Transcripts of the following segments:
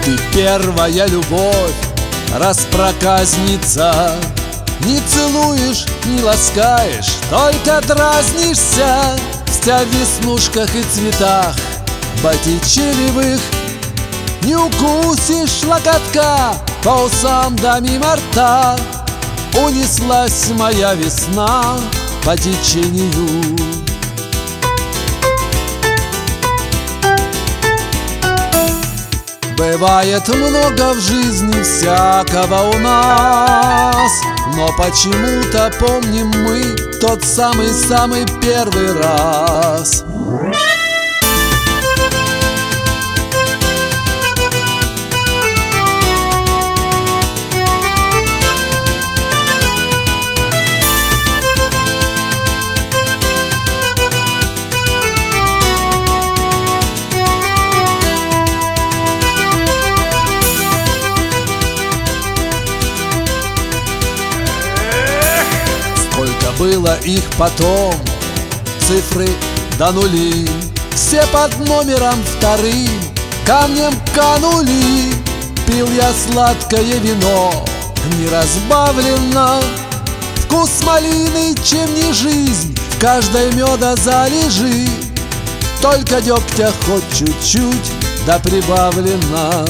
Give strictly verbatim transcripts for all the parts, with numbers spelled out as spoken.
ты первая любовь, распроказница. Не целуешь, не ласкаешь, только дразнишься. Вся в веснушках и цветах боттичелевых. Не укусишь локотка по усам да мимо рта. Унеслась моя весна по течению. Бывает много в жизни всякого у нас, но почему-то помним мы тот самый-самый первый раз. Сколько было их потом, цифры до нули, все под номером вторым камнем канули. Пил я сладкое вино, не разбавлено. Вкус малины, чем не жизнь, в каждой меда залежи. Только дегтя хоть чуть-чуть да прибавлено.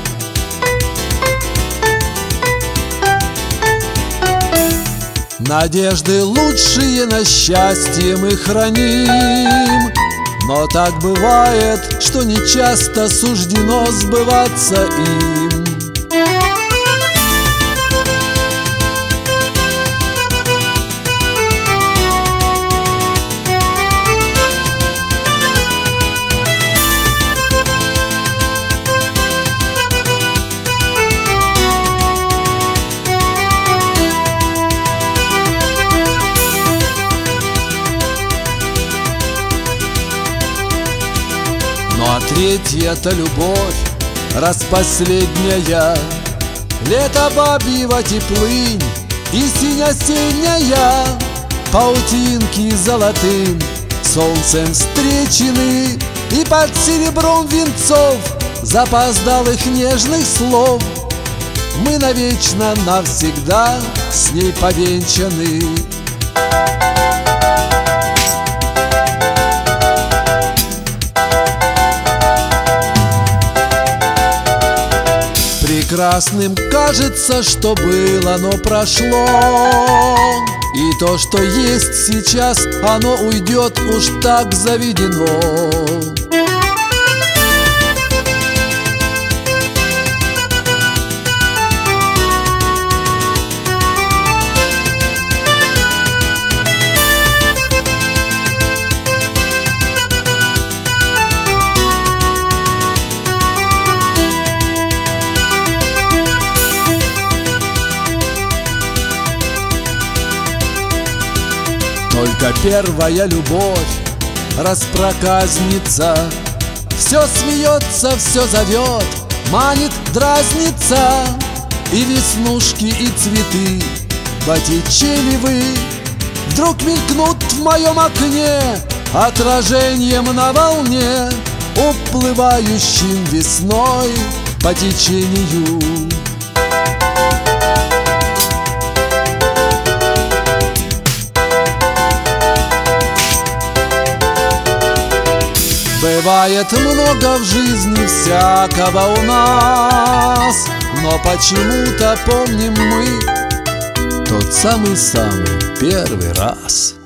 Надежды лучшие на счастье мы храним, но так бывает, что нечасто суждено сбываться им. Ну а третья-то любовь, раз последняя, лето бабьего теплынь и синь-осенняя. Паутинки золотым солнцем встречены, и под серебром венцов запоздалых нежных слов мы навечно навсегда с ней повенчаны. Прекрасным кажется, что было, но прошло. И то, что есть сейчас, оно уйдет, уж так заведено. Только первая любовь, распроказница, все смеется, все зовет, манит, дразнится. И веснушки, и цветы боттичелевы вдруг мелькнут в моем окне отражением на волне, уплывающим весной по течению. Бывает много в жизни всякого у нас, но почему-то помним мы тот самый-самый первый раз.